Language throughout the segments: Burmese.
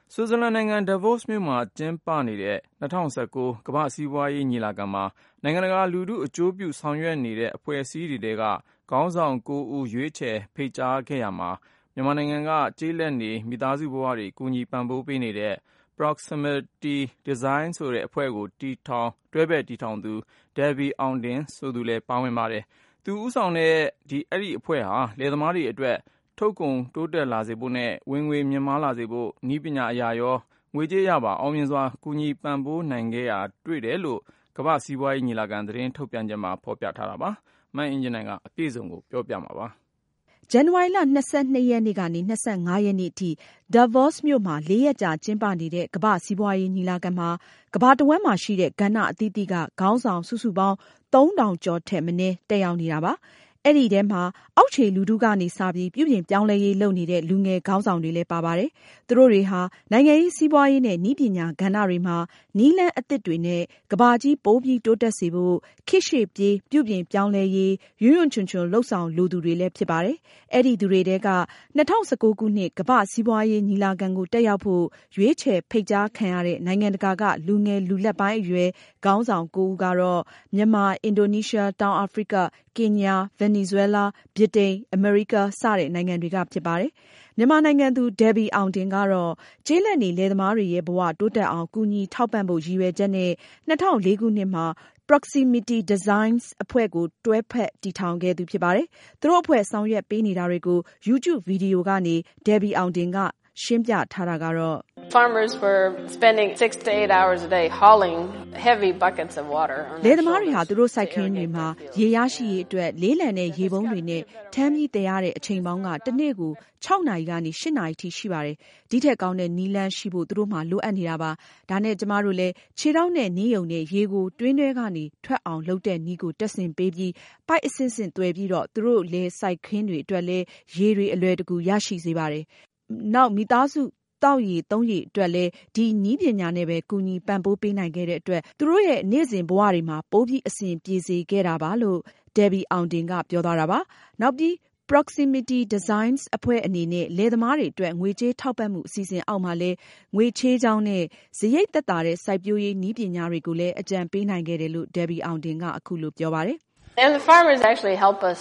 ဆွစ်ဇာလန်နိုင်ငံ Davos မြို့မှာကျင်းပနေတဲ့2019ကမ္ဘာ့စီးပွားရေးညီလာခံမှာနိုင်ငံတကာလူထုအကျိုးပြုဆောင်ရွက်နေတဲ့အဖွဲ့အစည်းတွေထဲကခေါင်းဆောင်9ဦးရွေးချယ်ဖိတ်ကြားခဲ့ရာမှာမြန်မာနိုင်ငံကကျေးလက်နေမိသားစုဘဝတွေကူညီပံ့ပိုးပေးနေတဲ့ Proximity Design ဆိုတဲ့အဖွဲ့ကိုတွဲဖက်တည်ထောင်သူ Debbie အောင်တင်ဆိုသူလည်းပါဝင်ပါတယ်။ သူဦးဆောင်တဲ့အဲဒီအဖွဲ့ဟာလယ်သမားတွေအတွက်ထုတ်ကုန်တိုးတက်လာစေဖို့နဲ့ဝင်ငွေမြင့်မားလာစေဖို့နည်းပညာအရရောငွေကြေးအရပါအောင်မြင်စွာကူညီပံ့ပိုးနိုင်ခဲ့တာတွေ့တယ်လို့ကမ္ဘာ့စီးပွားရေးညီလာခံသတင်းထုတ်ပြန်ချက်မှာဖော်ပြထားတာပါ။မအင်ကြင်းနိုင်ကအပြည့်စုံကိုပြောပြမှာပါ။ဇန်နဝါရီလ22ရက်နေ့ကနေ25ရက်နေ့အထိ Davos မြို့မှာ4ရက်ကြာကျင်းပနေတဲ့ကမ္ဘာ့စီးပွားရေးညီလာခံမှာကမ္ဘာတဝန်းမှာရှိတဲ့ကဏ္ဍအသီးသီးကခေါင်းဆောင်စုစုပေါင်း3000ကျော်ထက်မနည်းတက်ရောက်နေတာပါ။အဲဒီထဲမှာအောက်ခြေလူထုကနေစပြီးပြုပြင်ပြောင်းလဲရေးလုပ်နေတဲ့လူငယ်ခေါင်းဆောင်တွေလည်းပါပါတယ်။သူတို့တွေဟာနိုင်ငံရေးစီးပွားရေးနဲ့နည်းပညာကဏ္ဍတွေမှာနည်းလမ်းအသစ်တွေနဲ့ကမ္ဘာကြီးပိုပြီးတိုးတက်စေဖို့ခေတ်ရှေ့ပြေးပြုပြင်ပြောင်းလဲရေးရွရွချွန်ချွန်လှုပ်ဆောင်လိုသူတွေလည်းဖြစ်ပါတယ်။အဲဒီသူတွေထဲက2019ခုနှစ်ကမ္ဘာ့စီးပွားရေးညီလာခံကိုတက်ရောက်ဖို့ရွေးချယ်ဖိတ်ကြားခံရတဲ့နိုင်ငံတကာကလူငယ်လူလတ်ပိုင်းအရွယ်ခေါင်းဆောင်9ဦးကတော့မြန်မာ၊အင်ဒိုနီးရှား၊တောင်အာဖရိက၊ကင်ညာ၊ဗင်နီဇွဲလား၊ဗြိတိန်၊အမေရိကစတဲ့နိုင်ငံတွေကဖြစ်ပါတယ်။မြန်မာနိုင်ငံသူ Debbie အောင်တင်ကတော့ကျေးလက်နေလယ်သမားတွေရဲ့ဘဝတိုးတက်အောင်ကူညီထောက်ပံ့ဖို့ရည်ရွယ်ချက်နဲ့2004ခုနှစ်မှာProximity Design အဖွဲ့ကိုတွဲဖက်တည်ထောင်ခဲ့သူဖြစ်ပါတယ်။သူတို့အဖွဲ့ဆောင်ရွက်ပေးနေတာတွေကို YouTube ဗီဒီယိုကနေ Debbie အောင်တင်ကရှင်းပြထားတာကတော့ Farmers were spending 6 to 8 hours a day hauling heavy buckets of water. လယ်သမားတွေဟာသူတို့စိုက်ခင်းတွေမှာရေရရှိရေးအတွက်လေးလံတဲ့ရေပုံးတွေနဲ့ထမ်းပြီးတည်ရတဲ့အချိန်ပေါင်းကတစ်နေ့ကို6နာရီကနေ8နာရီထိရှိပါတယ်။ဒီထက်ကောင်းတဲ့နည်းလမ်းရှိဖို့သူတို့မှလိုအပ်နေတာပါ။ဒါနဲ့ကျမတို့လည်းခြေထောက်နဲ့နင်းယုံနဲ့ရေကိုတွင်းထဲကနေထွက်အောင်လုပ်တဲ့နည်းကိုတက်ဆင်ပေးပြီးပိုက်အဆင့်ဆင့်သွယ်ပြီးတော့သူတို့လည်းစိုက်ခင်းတွေအတွက်လည်းရေတွေအလွယ်တကူရရှိစေပါတယ်။နောက်မိသားစုတောက်ရည်သုံးရည်အတွက်လည်းဒီနည်းပညာနဲ့ပဲကူညီပံ့ပိုးပေးနိုင်ခဲ့တဲ့အတွက်သူတို့ရဲ့နေ့စဉ်ဘဝတွေမှာပိုပြီးအဆင်ပြေစေခဲ့တာပါလို့ Debbie အောင်တင်ကပြောသွားတာပါ။နောက်ပြီး Proximity Design အဖွဲ့အနေနဲ့လယ်သမားတွေအတွက်ငွေကြေးထောက်ပံ့မှုအစီအစဉ်အောက်မှာလည်းငွေချေးကြောင်းနဲ့စရိတ်သက်သာတဲ့စိုက်ပျိုးရေးနည်းပညာတွေကိုလည်းအကြံပေးနိုင်ခဲ့တယ်လို့ Debbie အောင်တင်ကအခုလိုပြောပါတယ်။ And the farmers actually help us,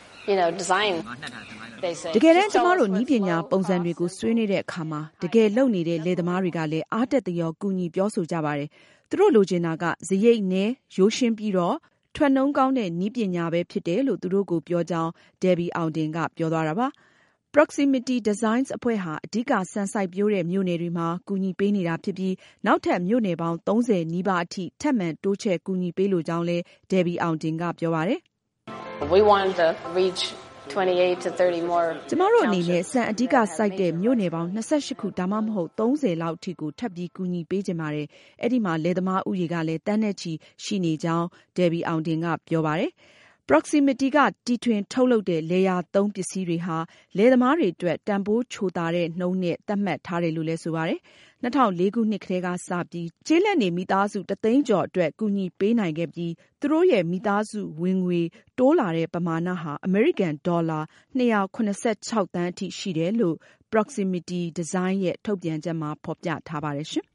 design. တကယ်တမ်းကျမတို့နည်းပညာပုံစံတွေကိုဆွေးနွေးတဲ့အခါမှာတကယ်လုပ်နေတဲ့လယ်သမားတွေကလည်းအားတက်သရောကူညီပြောဆိုကြပါတယ်။သူတို့လိုချင်တာကစရိတ်နဲ့ရိုးရှင်းပြီးတော့ထွက်နှုန်းကောင်းတဲ့နည်းပညာပဲဖြစ်တယ်လို့သူတို့ကိုပြောကြောင်း Debbie အောင်တင်ကပြောသွားတာပါ။ Proximity Design အဖွဲ့ဟာအဓိကဆန်စိုက်ပျိုးတဲ့မြို့နယ်တွေမှာကူညီပေးနေတာဖြစ်ပြီးနောက်ထပ်မြို့နယ်ပေါင်း30နီးပါးအထိထပ်မံတိုးချဲ့ကူညီပေးလိုကြောင်းလည်း Debbie အောင်တင်ကပြောပါတယ်။ We wanted to reach 28 to 30 more. ကျမတို့အနေနဲ့ဆန်အဓိကစိုက်တဲ့မြို့နယ်ပေါင်း28ခုဒါမှမဟုတ်30လောက်ထိကိုထပ်ပြီးကူညီပေးချင်ပါတယ်။အဲ့ဒီမှာလယ်သမားဥယေကလည်းတန်းနဲ့ချီရှိနေကြောင်း Debbie အောင်တင်ကပြောပါတယ်။ Proximity ကတီထွင်ထုတ်လုပ်တဲ့လယ်ယာသုံးပစ္စည်းတွေဟာလယ်သမားတွေအတွက်တန်ဖိုးချိုသာတဲ့နှုန်းနဲ့သတ်မှတ်ထားတယ်လို့လည်းဆိုပါတယ်။2004ခုနှစ်ကတည်းကစပြီးကျေးလက်နေမိသားစု1သိန်းကျော်အတွက်ကူညီပေးနိုင်ခဲ့ပြီးသူတို့ရဲ့မိသားစုဝင်ငွေတိုးလာတဲ့ပမာဏဟာအမေရိကန်ဒေါ်လာ286သန်းအထိရှိတယ်လို့ Proximity Design ရဲ့ထုတ်ပြန်ချက်မှာဖော်ပြထားပါတယ်ရှင်